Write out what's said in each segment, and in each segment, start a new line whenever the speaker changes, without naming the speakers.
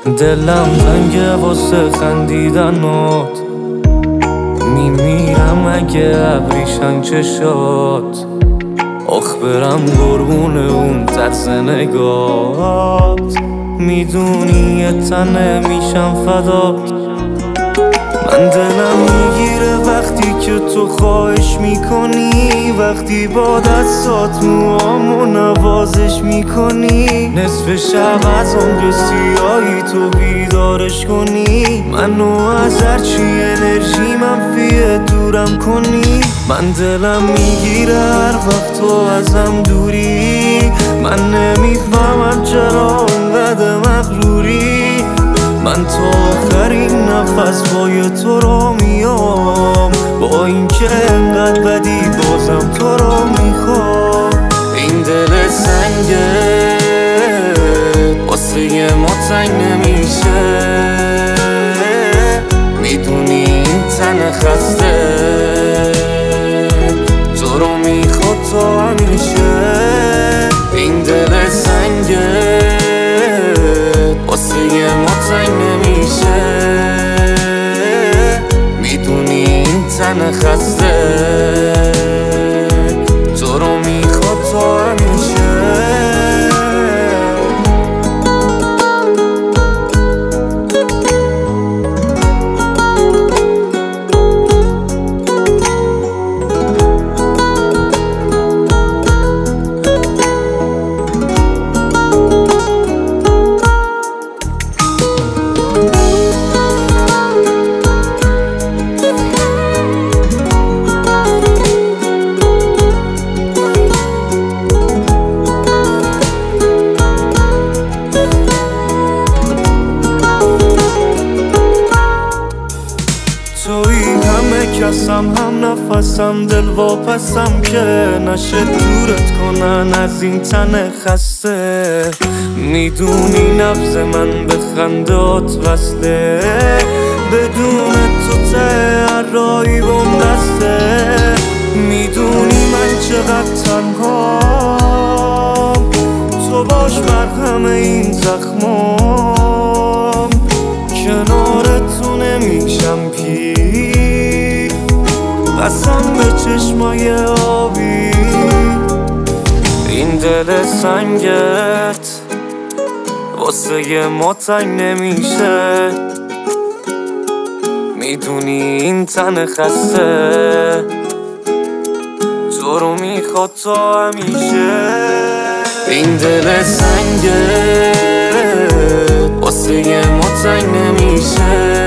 دلم تنگه واسه خندیدنات، میمیرم اگه ابریشن چشات. آخ برم قربون اون طرز نگات، میدونی یه تنه میشم فدات. من دلم میگیره وقتی که تو خواهش میکنی، وقتی با دستات موامو نوازش میکنی، نصف شب از عمر سیاهی تو بیدارش کنی، منو از هرچی انرژی منفیه دورم کنی. من دلم میگیره هر وقت تو ازم دوری، من نمیفهمم چرا انقدر مغروری. من تا آخرین نفس پای تو رو میام، با اینکه انقدر بدی بازم تو رو میخوام. این دل سنگه واسه ما تنگ نمیشه، میدونی این تن خسته تو رو میخواد تا همیشه. این دل سنگه واسه ما تنگ نمیشه، میدونی این تن خسته تو رو میخواد تا همیشه. توی همه کسم هم نفسم دل واپسم که نشه دورت کنن از این تن خسته. میدونی نبض من به خندات وصله، بدون تو ته هر راهی بم دسته. میدونی من چقدر تنهام، تو باش مرهم این زخمام، کنار تو نمیشم پیر، قسم به چشمای آبی. این دل سنگت واسه ما تنگ نمیشه، میدونی این تن خسته تو رو میخواد تا همیشه. این دل سنگت واسه ما تنگ نمیشه،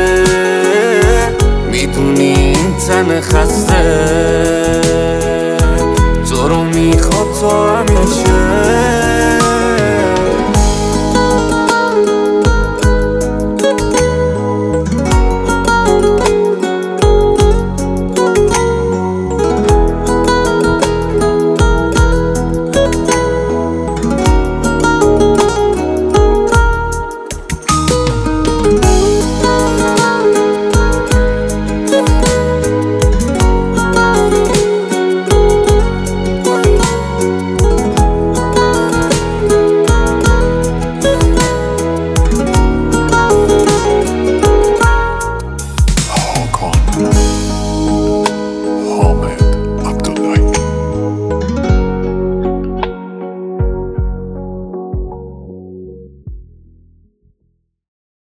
میدونی این تن خسته تو رو میخواد تا همیشه.